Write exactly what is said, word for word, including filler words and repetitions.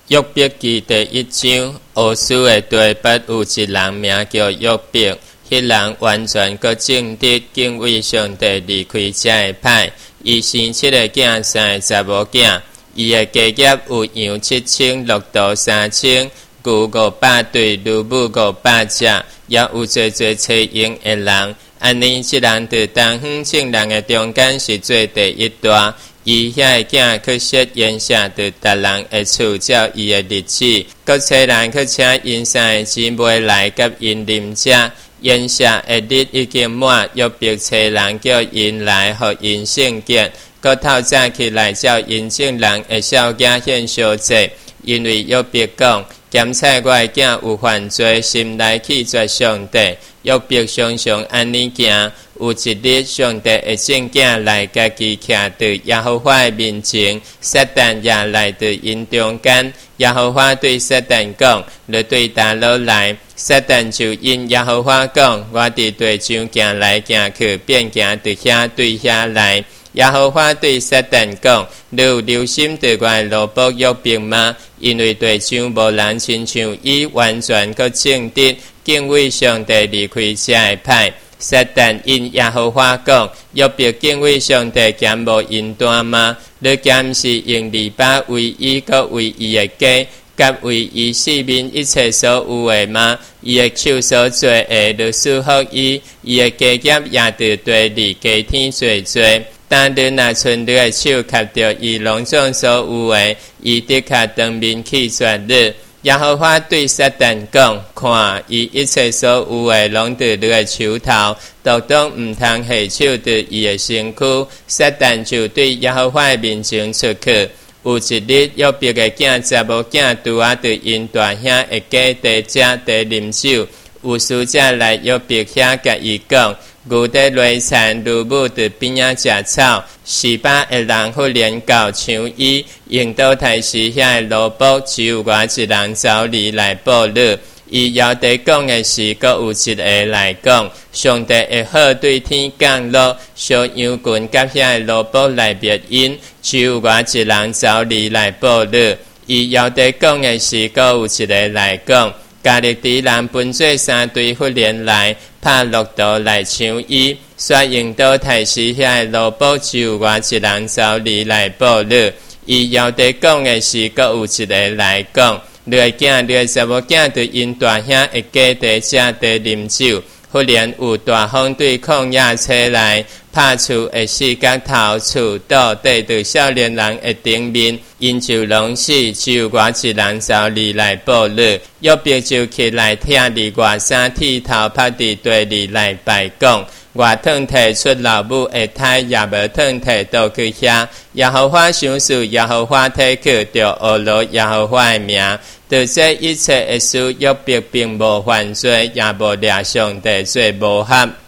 约伯记第一章，乌斯的地八有一人名叫约伯，迄人完全搁正直，敬畏上帝，离开遮个歹。伊生七个囝，三个查某囝。伊的家业有羊七千，骆驼三千，牛五百对，驴母五百只，也有侪侪找用的人。安尼，即人伫东方众人的中间是做第一大。伊遐个囝去设宴舍，伫逐人的厝照伊的日子，搁找人去请因三个姊妹来甲因啉食。宴舍的日已经满，约伯找人叫因来，互因圣洁。搁透早起来照因众人的小囝献烧祭，因为约伯讲：检测我的囝有犯罪，心内拒绝上帝。约伯常常安尼行。有一日，上帝的圣囝来家己徛伫耶和华的面前，撒旦也来伫因中间。耶和华对撒旦讲：你对倒落来。撒旦就因耶和华讲：我伫地上行来行去，便行伫遐对遐来。耶和华对撒旦讲：你有留心对我的奴仆约伯吗？因为地上无人亲像伊，完全搁正直，敬畏上帝，离开遮个歹。撒旦因耶和华讲：约伯敬畏上帝，减无因端吗？你减是用利巴为伊，搁为伊的家，甲为伊四面一切所有的吗？伊的手所做的，你赐福伊；伊的家业也伫地里加添做做。但你若剩你的手卡着伊拢总所有的，伊的确当面拒绝你。耶和华对撒旦讲：看，伊一切所有的拢伫你的手头，独当毋通下手伫伊的身躯。撒旦就对耶和华的面前出去。有一日，约伯的囝查某囝拄啊伫因大兄的家地食地啉酒，有使者来约伯遐甲伊讲：牛在犁田，驴母伫边仔食草。示巴的人忽然到抢伊，用刀刣时遐的奴仆只有我一人走离来报你。伊要地讲的是，阁有一个来讲：上帝会好对天降落，小羊群甲遐的奴仆来灭因，只有我一人走离来报你。伊要地讲的是，阁有一个来讲：加利底人分做三队，忽然来拍骆驼来抢伊，煞用刀刣时遐的奴仆只有我一人走离来报你。伊要地讲的是，阁有一个来讲：你的囝，你的查某囝对因大兄的家地食地啉酒，忽然有大风对旷野吹来，拍厝的四角头厝倒缀伫少年人的顶面，因就拢死，只有我一人走离来报你。约伯就起来忝伫外衫剃头，趴伫地里来拜讲：我腾摕出老母的胎，也无腾摕倒去遐。耶和华想事，耶和华提去，就学罗耶和华的名。对这一切的事，约伯并无犯罪，也无掠上帝做无合。